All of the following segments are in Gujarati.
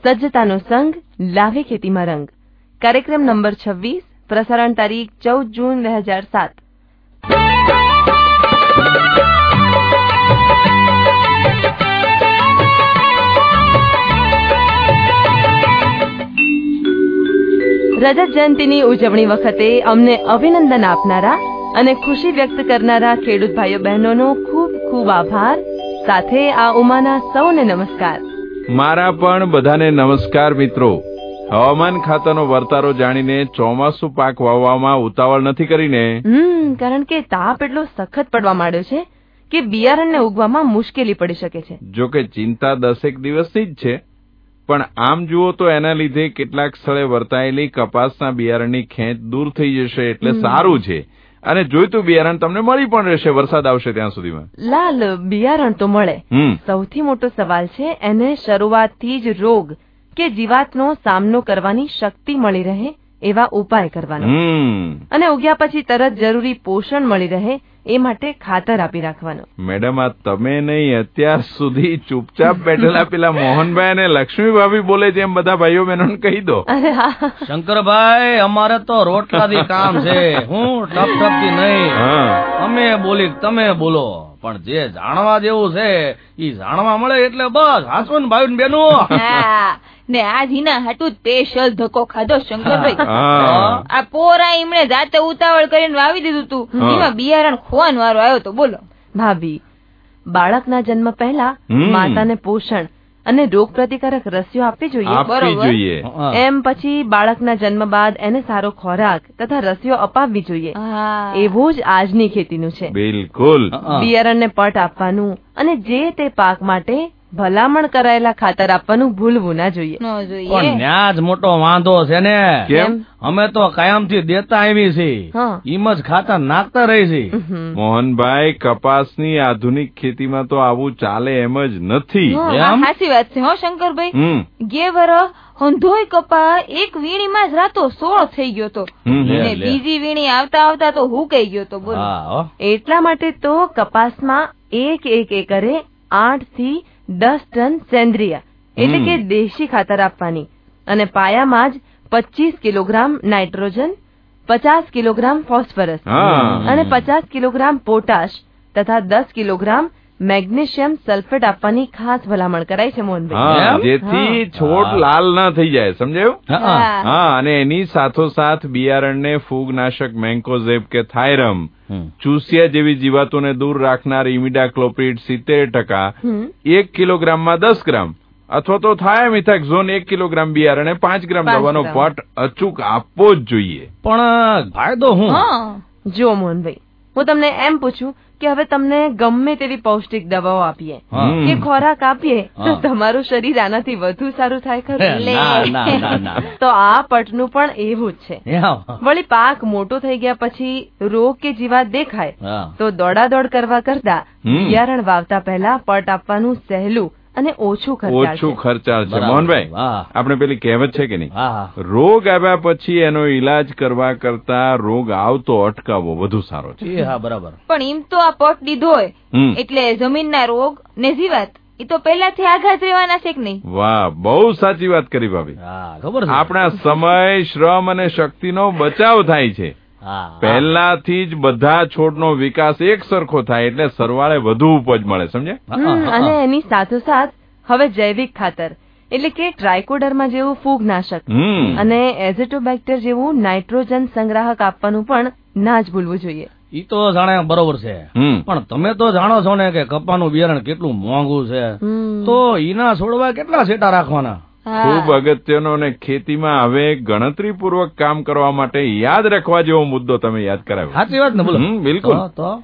સજ્જતાનો સંગ લાવે ખેતીમાં રંગ. કાર્યક્રમ નંબર 26, પ્રસારણ તારીખ 14 જૂન 2007. રજત જયંતિની ઉજવણી વખતે અમને અભિનંદન આપનારા અને ખુશી વ્યક્ત કરનારા ખેડૂત ભાઈઓ બહેનોનો ખૂબ ખૂબ આભાર. સાથે આ ઉમાના સૌને નમસ્કાર. મારા પણ બધાને નમસ્કાર મિત્રો. હવામાન ખાતાનો વર્તારો જાણીને ચોમાસુ પાક વાવવામાં ઉતાવળ નથી કરીને. કારણ કે તાપ એટલો સખત પડવા માંડ્યો છે કે બિયારણને ઉગવામાં મુશ્કેલી પડી શકે છે. જો કે ચિંતા 10 દિવસની જ છે, પણ આમ જુઓ તો એના લીધે કેટલાક સ્થળે વર્તાયેલી કપાસના બિયારણની ખેંચ દૂર થઈ જશે એટલે સારું છે. અને જોઈતું બિયારણ તમને મળી પણ રહેશે વરસાદ આવશે ત્યાં સુધીમાં. લાલ, બિયારણ તો મળે. સૌથી મોટો સવાલ છે એને શરૂઆતથી જ રોગ કે જીવાતનો સામનો કરવાની શક્તિ મળી રહે એવા ઉપાય કરવાનો. અને ઉગ્યા પછી તરત જરૂરી પોષણ મળી રહે એ માટે ખાતર આપી રાખવાનો. મેડમ, આ તમે નહીં, અત્યાર સુધી ચૂપચાપ બેઠેલા પેલા મોહનભાઈ અને લક્ષ્મી ભાભી બોલે છે એમ બધા ભાઈઓ બહેનોને કહી દો. શંકરભાઈ, અમારે તો રોટલાથી કામ છે. હું ટપથી નહીં. અમે બોલી તમે બોલો, પણ જે જાણવા જેવું છે ઈ જાણવા મળે એટલે બસ હાસવન ભાઈ બેનો ને આજ હિના હાટુ સ્પેશિયલ ધક્કો ખાધો શંકરભાઈ. આ પોરા એમણે જાતે ઉતાવળ કરીને વાવી દીધું તું, એમાં બિયારણ ખોવાનો વારો આવ્યો તો. બોલો ભાભી, બાળકના જન્મ પહેલા માતાને પોષણ અને રોગ પ્રતિકારક રસીઓ આપવી જોઈએ. બરોબર. એમ પછી બાળકના જન્મ બાદ એને સારો ખોરાક તથા રસીઓ અપાવવી જોઈએ. એવું જ આજની ખેતીનું છે. બિલકુલ. બિયારણને પટ આપવાનું અને જે તે પાક માટે ભલામણ કરાયેલા ખાતર આપવાનું ભૂલવું ના જોઈએ. પણ ત્યાં જ મોટો વાંધો છે ને. કેમ? અમે તો કાયમથી દેતા આવી છે, એમ જ ખાતર નાખતા રહી છે. મોહનભાઈ, કપાસની આધુનિક ખેતીમાં તો આવું ચાલે એમ જ નથી. સાચી વાત છે હો શંકરભાઈ. ગે વરસ હંધોય કપા એક વીણીમાં જ રાતો 16 થઈ ગયો તો, બીજી વીણી આવતા આવતા તો હુકાઈ ગયો તો. બોલો. એટલા માટે તો કપાસમાં એક એકરે 8 થી 10 ટન સેન્દ્રિય એટલે કે દેશી ખાતર આપવાની અને પાયામાં જ 25 કિલોગ્રામ નાઇટ્રોજન, 50 કિલોગ્રામ ફોસ્ફરસ અને 50 કિલોગ્રામ પોટાશ તથા 10 કિલોગ્રામ મેગ્નેશિયમ સલ્ફેટ આપવાની ખાસ ભલામણ કરાઈ છે મોહનભાઈ. જેથી છોડ લાલ ના થઈ જાય, સમજાયું? અને એની સાથોસાથ બિયારણને ફૂગનાશક મેન્કોઝેબ કે થાયરમ, ચૂસિયા જેવી જીવાતોને દૂર રાખનાર ઇમિડાક્લોપ્રિડ 70%, 1 કિલોગ્રામમાં 10 ગ્રામ અથવા તો થાયામિથાક્ઝોન 1 કિલોગ્રામ બિયારણે 5 ગ્રામ દવાનો પટ અચૂક આપવો જ જોઈએ. પણ ફાયદો હું જો મોહનભાઈ, હું તમને એમ પૂછું કે હવે તમને ગમે તેવી પૌષ્ટિક દવાઓ આપીએ કે ખોરાક આપીએ તો તમારું શરીર આનાથી વધુ સારું થાય ખરું? તો આ પટનું પણ એવું જ છે. વળી પાક મોટો થઈ ગયા પછી રોગ કે જીવાત દેખાય તો દોડાદોડ કરવા કરતા બિયારણ વાવતા પહેલા પટ આપવાનું સહેલું અને ઓછું ખર્ચાળ છે. મોહનભાઈ, આપણે પેલી કહેવત છે કે નહીં, રોગ આવ્યા પછી એનો ઈલાજ કરવા કરતા રોગ આવતો અટકાવવો વધુ સારો છે. બરાબર. પણ એમ તો આ પટ દીધો હોય એટલે જમીનના રોગ ને જીવાત એ તો પહેલાથી આઘાત રહેવાના છે કે નહીં? વાહ, બહુ સાચી વાત કરી ભાભી. આપણા સમય, શ્રમ અને શક્તિનો બચાવ થાય છે. પહેલાથી જ બધા છોડનો વિકાસ એક સરખો થાય એટલે સરવાળે વધુ ઉપજ મળે, સમજે? અને એની સાથોસાથ હવે જૈવિક ખાતર એટલે કે ટ્રાયકોડર્મા જેવું ફૂગનાશક અને એઝેટોબેક્ટર જેવું નાઇટ્રોજન સંગ્રાહક આપવાનું પણ ના જ ભૂલવું જોઈએ. ઈ તો જાણે બરોબર છે, પણ તમે તો જાણો છો ને કે કપાનું બિયારણ કેટલું મોંઘું છે, તો ઈના છોડવા કેટલા સેટા રાખવાના? ખૂબ અગત્યનો અને ખેતીમાં હવે ગણતરીપૂર્વક કામ કરવા માટે યાદ રાખવા જેવો મુદ્દો તમે યાદ કરાવ્યો. સાચી વાત ને? બોલો. બિલકુલ.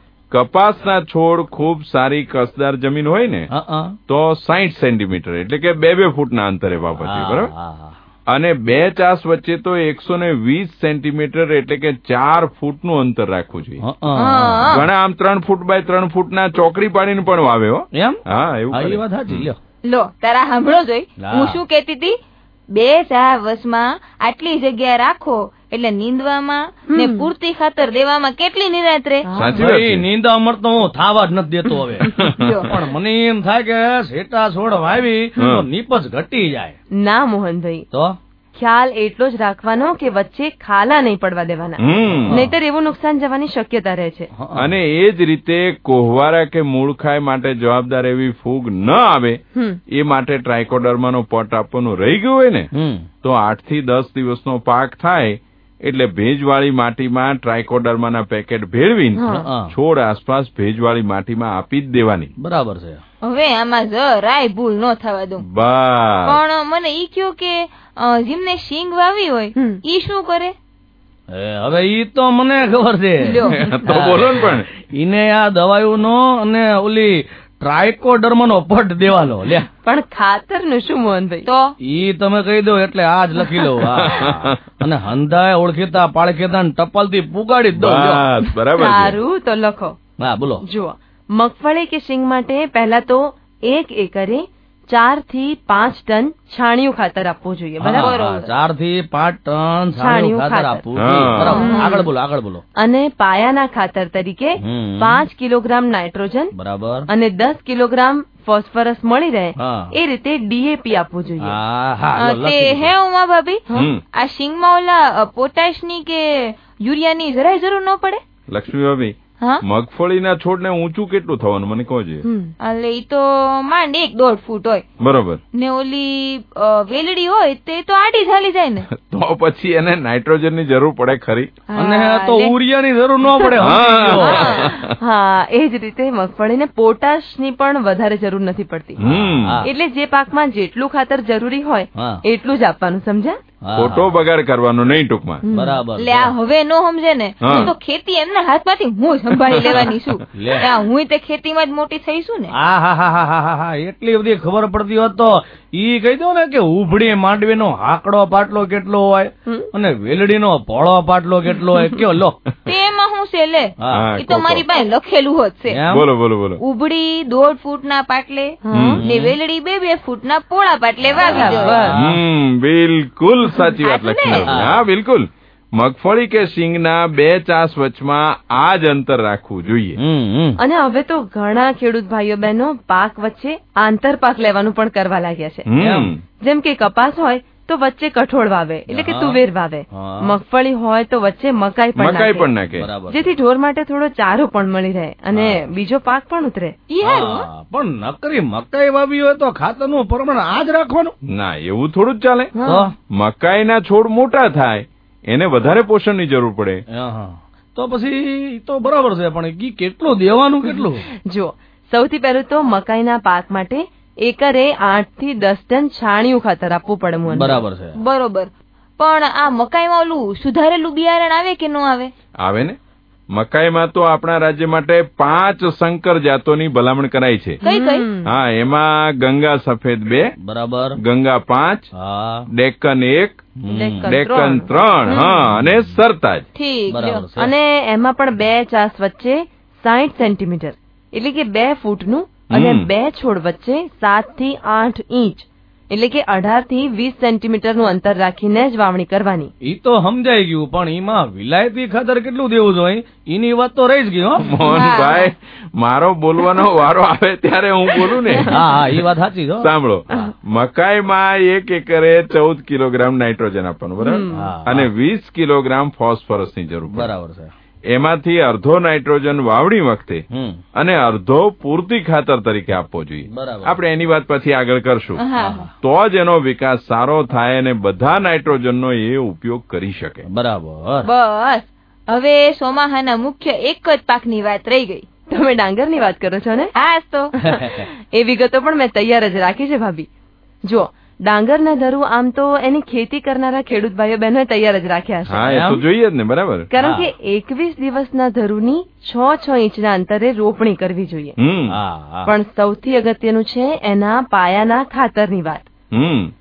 કપાસના છોડ ખૂબ સારી કસદાર જમીન હોય ને તો 60 સેન્ટીમીટર એટલે કે 2 ફૂટના અંતરે વાવવા જોઈએ. બરાબર. અને 2 ચાસ વચ્ચે તો 120 સેન્ટીમીટર એટલે કે 4 ફૂટનું અંતર રાખવું જોઈએ. ઘણા આમ 3 ફૂટ બાય 3 ફૂટના ચોકડી પાડીને પણ વાવે હો. એમ? હા, એવું. વાત સાચી. લો તારા સાંભળો જોઈ, હું શું કેતી હતી? 2-4 વર્ષમાં આટલી જગ્યા રાખો એટલે નીંદવામાં ને પૂરતી ખાતર દેવામાં કેટલી નિરાંત રે. નીંદા અમર તો હું થાવા જ નથી દેતો હવે. પણ મને એમ થાય કે શેટા છોડ વાવી તો નીપજ ઘટી જાય. ના મોહનભાઈ, તો ખ્યાલ એટલો જ રાખવાનો કે વચ્ચે ખાલા નહીં પડવા દેવાના, નહીતર એવું નુકસાન જવાની શક્યતા રહે છે. અને એ જ રીતે કોહવારા કે મૂળખાય માટે જવાબદાર એવી ફૂગ ન આવે એ માટે ટ્રાયકોડર્માનો પટ આપવાનું રહી ગયું હોય ને તો 8 થી 10 દિવસનો પાક થાય એટલે ભેજવાળી માટીમાં ટ્રાયકોડર્માના પેકેટ ભેળવીને છોડ આસપાસ ભેજવાળી માટીમાં આપી જ દેવાની. બરાબર છે. હવે આમાં જરાય ભૂલ ન થવા દઉં. પણ મને ઈ કયો કે જેમને શીંગ વાવી હોય ઈ શું કરે? હવે ઈ તો મને ખબર છે. તો બોલો ને. પણ ઈને આ દવાઈઓનો અને ઓલી ટ્રાયકોડર્માનો પટ દેવાનો. લે પણ ખાતર નું શું મોહનભાઈ? તો ઈ તમે કહી દો એટલે આજ લખી લો. અને હંધાય ઓળખીતા પાળખીતા ટપાલ થી પુગાડી દો. બરાબર. સારું તો લખો. હા બોલો. જુઓ, મગફળી કે શીંગ માટે પહેલા તો 1 એકરે 4 થી 5 ટન છાણિયું ખાતર આપવું જોઈએ. બરાબર. 4 થી 5 ટન છાણિયું ખાતર આપવું જોઈએ. બરાબર. આગળ બોલો. અને પાયાના ખાતર તરીકે 5 કિલોગ્રામ નાઇટ્રોજન બરાબર અને 10 કિલોગ્રામ ફોસ્ફરસ મળી રહે એ રીતે ડીએપી આપવું જોઈએ. તે હે ઉમા ભાભી, આ શીંગમાં ઓલા પોટાશ ની કે યુરિયાની જરાય જરૂર ન પડે? લક્ષ્મી ભાભી, મગફળીના છોડ ને ઊંચું કેટલું થવાનું મને કહો છે? એટલે ઈ તો માંડ 1-1.5 ફૂટ હોય. બરોબર. ને ઓલી વેલડી હોય તે તો આડી ચાલી જાય ને. તો પછી એને નાઇટ્રોજન ની જરૂર પડે ખરી, અને તો યુરિયા ની જરૂર ન પડે. હા, એ જ રીતે મગફળીને પોટાશ ની પણ વધારે જરૂર નથી પડતી. એટલે જે પાકમાં જેટલું ખાતર જરૂરી હોય એટલું જ આપવાનું. સમજ્યા? ખોટો બગાડ કરવાનો નહીં ટૂંકમાં. બરાબર. લે આ હવે નો સમજે ને તો ખેતી એમના હાથમાંથી હું સંભાળી લેવાની છું. હું તે ખેતીમાં જ મોટી થઈશું ને. હા, એટલી બધી ખબર પડતી હોત તો ઈ કહી દો ને કે ઉભડી માંડવીનો હાકડો પાટલો કેટલો હોય અને વેલડીનો પોળો પાટલો કેટલો હોય. કયો લો તેમાં હું છે લે, ઈ તો મારી પાસે લખેલું હોત છે. બોલો. ઉભડી 1.5 ફૂટના પાટલે ને વેલડી 2-2 ફૂટના પોળા પાટલે વાવી દો. બિલકુલ સાચી વાત લખી. હા બિલકુલ. મગફળી કે શીંગના 2 ચાસ વચમાં આ જ અંતર રાખવું જોઈએ. અને હવે તો ઘણા ખેડૂત ભાઈઓ બહેનો પાક વચ્ચે આંતરપાક લેવાનું પણ કરવા લાગ્યા છે. જેમ કે કપાસ હોય તો વચ્ચે કઠોળ વાવે, એટલે કે તુવેર વાવે. મગફળી હોય તો વચ્ચે મકાઈ પણ નાખે, જેથી ઢોર માટે થોડો ચારો પણ મળી રહે અને બીજો પાક પણ ઉતરે. પણ નકરી મકાઈ વાવી હોય તો ખાતરનું પ્રમાણ આ જ રાખવાનું? ના, એવું થોડું જ ચાલે. મકાઈના છોડ મોટા થાય એને વધારે પોષણની જરૂર પડે. તો પછી તો બરાબર છે, પણ કેટલું દેવાનું કેટલું? જો, સૌથી પહેલું તો મકાઈના પાક માટે એકરે 8 થી 10 ટન છાણિયું ખાતર આપવું પડે. બરાબર છે. બરોબર. પણ આ મકાઈમાં ઓલું સુધારેલું બિયારણ આવે કે ન આવે? આવે ને. મકાઈમાં તો આપણા રાજ્ય માટે 5 સંકર જાતોની ભલામણ કરાઈ છે. કઈ? હા, એમાં ગંગા સફેદ 2 બરાબર, ગંગા 5, ડેક્કન 1, ડેક્કન 3, અને સરતાજ. ઠીક. અને એમાં પણ 2 ચાસ વચ્ચે 60 સેન્ટીમીટર એટલે કે 2 ફૂટનું અને 2 છોડ વચ્ચે 7 થી 8 ઇંચ એટલે કે 18 થી 20 સેન્ટીમીટર નું અંતર રાખીને જ વાવણી કરવાની. ઈ તો સમજાઈ ગયું, પણ એમાં વિલાયતી ખાતર કેટલું દેવું જોઈએ એની વાત તો રહી જ ગઈ. મોહનભાઈ, મારો બોલવાનો વારો આવે ત્યારે હું બોલું ને. હા, એ વાત સાચી છે. સાંભળો, મકાઈમાં 1 એકરે 14 કિલોગ્રામ નાઇટ્રોજન આપવાનું, બરાબર, અને 20 કિલોગ્રામ ફોસ્ફરસ ની જરૂર. બરાબર છે. એમાંથી અડધો નાઇટ્રોજન વાવણી વખતે અને અડધો પૂરતી ખાતર તરીકે આપવો જોઈએ. આપણે એની વાત પછી આગળ કરશું, તો જ એનો વિકાસ સારો થાય અને બધા નાઇટ્રોજનનો એ ઉપયોગ કરી શકે. બરાબર. બસ હવે સોમાહાના મુખ્ય એક જ પાકની વાત રહી ગઈ. તમે ડાંગરની વાત કરો છો ને? હા તો એ વિગતો પણ મેં તૈયાર જ રાખી છે ભાભી. જો, ડાંગરના ધરું આમ તો એની ખેતી કરનારા ખેડૂત ભાઈઓ બહેનો તૈયાર જ રાખ્યા છે. હા, એ તો જોઈએ જ ને. બરાબર. કારણ કે 21 દિવસના ધરુની 6 ઇંચના અંતરે રોપણી કરવી જોઈએ. પણ સૌથી અગત્યનું છે એના પાયાના ખાતરની વાત.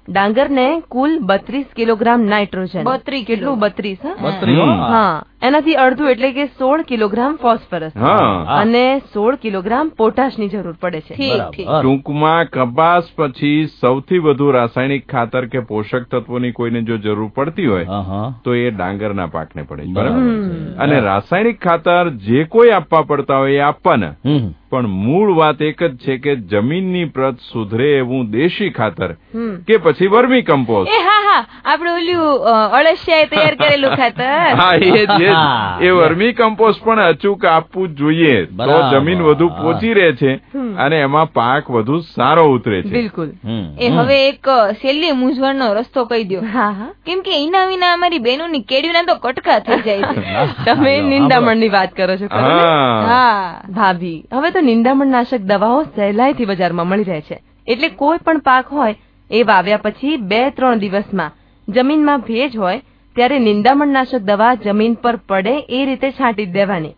ડાંગરને કુલ 32 કિલોગ્રામ નાઇટ્રોજન, 32 કિલો, 32 હા, એનાથી અડધું એટલે કે 16 કિલોગ્રામ ફોસ્ફરસ અને 16 કિલોગ્રામ પોટાશની જરૂર પડે છે. ટૂંકમાં કપાસ પછી સૌથી વધુ રાસાયણિક ખાતર કે પોષક તત્વોની કોઈને જો જરૂર પડતી હોય તો એ ડાંગરના પાકને પડે છે. બરાબર. અને રાસાયણિક ખાતર જે કોઈ આપવા પડતા હોય એ આપવાના, પણ મૂળ વાત એક જ છે કે જમીનની પ્રત સુધરે એવું દેશી ખાતર કે પછી વર્મી કમ્પોસ્ટ. આપણે ઓલું અળસિયા તૈયાર કરેલું ખાતર, હા એ વર્મી કમ્પોસ્ટ પણ અચૂક આપવું જોઈએ તો જમીન વધુ પોચી રહે છે અને એમાં પાક વધુ સારો ઉતરે છે. બિલકુલ. એ હવે એક છેલ્લી મૂંઝવણનો રસ્તો કહી દો, કેમ કે એના વિના અમારી બહેનોની કેડીઓના તો કટકા થઈ જાય છે. તમે નિંદામણની વાત કરો છો? હા ભાભી, હવે તો નિંદામણ નાશક દવાઓ સહેલાઈથી બજારમાં મળી રહે છે. એટલે કોઈ પણ પાક હોય એ વાવ્યા પછી 2-3 દિવસમાં જમીનમાં ભેજ હોય ત્યારે નિંદામણ નાશક દવા જમીન પર પડે એ રીતે છાંટી દેવાની.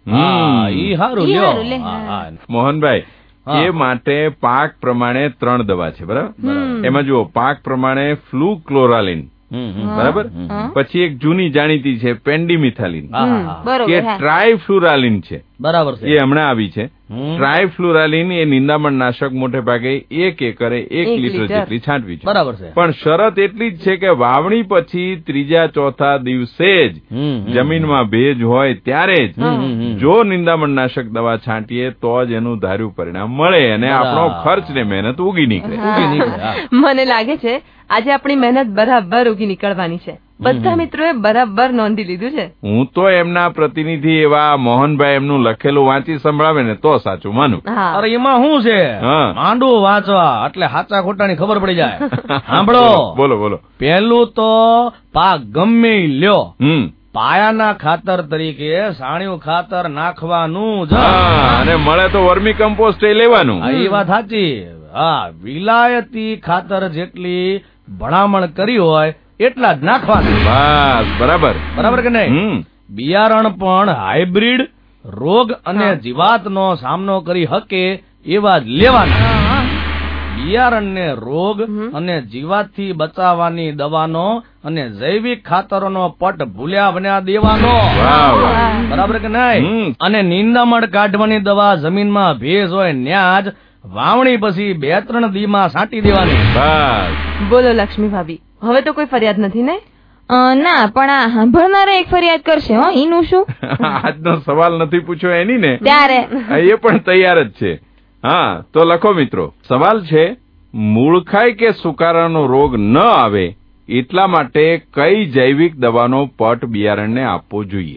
મોહનભાઈ, એ માટે પાક પ્રમાણે 3 દવા છે. બરાબર. એમાં જુઓ, પાક પ્રમાણે ફ્લુક્લોરાલિન, બરાબર, પછી એક જૂની જાણીતી છે પેન્ડીમિથાલિન, કે ટ્રાયફ્લુરાલિન છે. બરાબર. એ હમણાં આવી છે. ટ્રાયફ્લુરાલિન એ નિંદામણ નાશક મોટે ભાગે 1 એકરે 1 લીટર જેટલી છાંટવી છે. બરાબર છે. પણ શરત એટલી જ છે કે વાવણી પછી 3-4 દિવસે જ જમીનમાં ભેજ હોય ત્યારે જ જો નિંદામણ નાશક દવા છાંટીએ તો જ એનું ધાર્યું પરિણામ મળે અને આપણો ખર્ચ ને મહેનત ઉગી નીકળે. મને લાગે છે આજે આપણી મહેનત બરાબર ઉગી નીકળવાની છે. બધા મિત્રોએ બરાબર નોંધી લીધું છે. હું તો એમના પ્રતિનિધિ એવા મોહનભાઈ એમનું લખેલું વાંચી સંભળાવે ને તો સાચું માનું. અરે એમાં શું છે, માંડવું વાંચવા એટલે સાચા ખોટાની ખબર પડી જાય. સાંભળો. બોલો. પહેલું તો પાક ગમે લ્યો, પાયાના ખાતર તરીકે સાણિયું ખાતર નાખવાનું જ, અને મળે તો વર્મી કમ્પોસ્ટ લેવાનું. એ વાત સાચી. વિલાયતી ખાતર જેટલી ભલામણ કરી હોય એટલા જ નાખવાનું. બસ બરાબર કે નહીં? બિયારણ પણ હાઇબ્રિડ, રોગ અને જીવાતનો સામનો કરી શકે એવા જ લેવાના. બિયારણને રોગ અને જીવાતથી બચાવવાની દવાનો અને જૈવિક ખાતરોનો પટ ભૂલ્યા બન્યા દેવાનો. બરાબર કે નહીં? અને નિંદામણ કાઢવાની દવા જમીનમાં ભેજ હોય ન્યા જ વાવણી પછી 2-3 દીમાં છાંટી દેવાની. બસ. બોલો લક્ષ્મી ભાભી, હવે તો કોઈ ફરિયાદ નથી ને? ના, પણ આ સાંભળનારા એક ફરિયાદ કરશે. એનું શું? આજનો સવાલ નથી પૂછ્યો એની ને, ત્યારે એ પણ તૈયાર જ છે. હા, તો લખો મિત્રો. સવાલ છે, મૂળખાઈ કે સુકારાનો રોગ ન આવે એટલા માટે કઈ જૈવિક દવાનો પટ બિયારણને આપવો જોઈએ?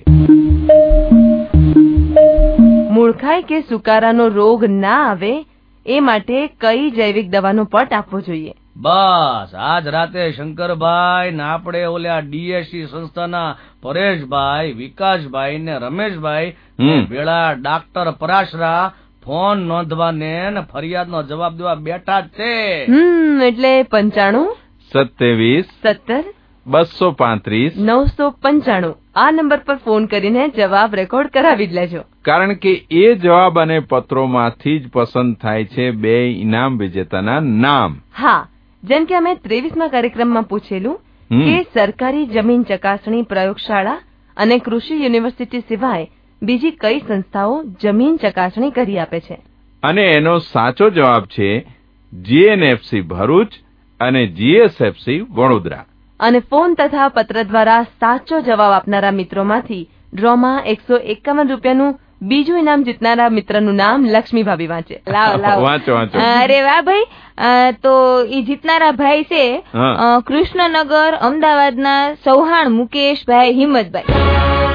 મૂળખાઈ કે સુકારાનો રોગ ના આવે એ માટે કઈ જૈવિક દવાનો પટ આપવો જોઈએ? બસ આજ રાતે શંકરભાઈ ને આપણે ઓલા ડીએસસી સંસ્થાના પરેશભાઈ, વિકાસભાઈ ને રમેશભાઈ વેળા ડાક્ટર પરાશરા ફોન નોંધવાને ને ફરિયાદનો જવાબ દેવા બેઠા જ છે. એટલે 95 27 17 235 995 આ નંબર પર ફોન કરીને જવાબ રેકોર્ડ કરાવી જ લેજો. કારણ કે એ જવાબ અને પત્રોમાંથી જ પસંદ થાય છે 2 ઇનામ વિજેતાના નામ. હા, જેમ કે અમે 23મા કાર્યક્રમમાં પૂછેલું કે સરકારી જમીન ચકાસણી પ્રયોગશાળા અને કૃષિ યુનિવર્સિટી સિવાય બીજી કઈ સંસ્થાઓ જમીન ચકાસણી કરી આપે છે? અને એનો સાચો જવાબ છે જીએનએફસી ભરૂચ અને જીએસએફસી વડોદરા. અને ફોન તથા પત્ર દ્વારા સાચો જવાબ આપનારા મિત્રોમાંથી ડ્રોમાં 151 રૂપિયાનું બીજું ઇનામ જીતનારા મિત્રનું નામ લક્ષ્મી ભાભી વાંચે. લાવો. વાંચો. અરે વાહ ભાઈ, તો ઈ જીતનારા ભાઈ છે કૃષ્ણનગર અમદાવાદના ચૌહાણ મુકેશભાઈ હિંમતભાઈ.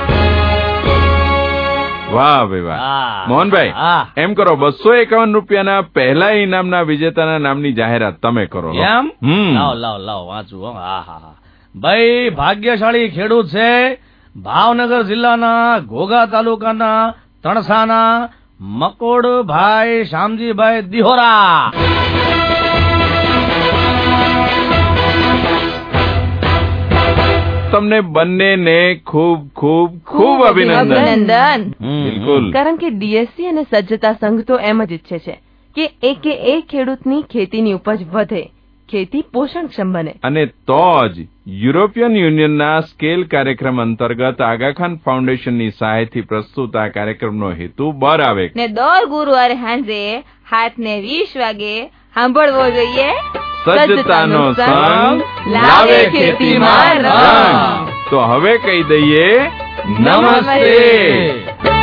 વાહ ભાઈ વાહ. મોહનભાઈ, એમ કરો 251 રૂપિયાના પહેલા ઇનામના વિજેતાના નામની જાહેરાત તમે કરો. એમ? લાવ વાંચું. ભાઈ ભાગ્યશાળી ખેડૂત છે ભાવનગર જિલ્લાના ઘોઘા તાલુકાના તણસાના મકોડભાઈ શામજીભાઈ દિહોરા. તમને બંનેને ખૂબ ખૂબ ખૂબ અભિનંદન. બિલકુલ. કારણ કે ડીએસસી અને સજ્જતા સંઘ તો એમ જ ઈચ્છે છે કે એક ખેડૂતની ખેતીની ઉપજ વધે, ખેતી પોષણક્ષમ બને. અને તો જ યુરોપિયન યુનિયનના સ્કેલ કાર્યક્રમ અંતર્ગત આગા ખાન ફાઉન્ડેશનની સહાયથી પ્રસ્તુત આ કાર્યક્રમનો હેતુ બર આવે ને દર ગુરુવારે સાંજે 7:20 વાગે સાંભળવો જોઈએ. સજ્જતાનો સંગ લાવે ખેતીમાં રંગ. તો હવે કહી દઈએ નમસ્તે.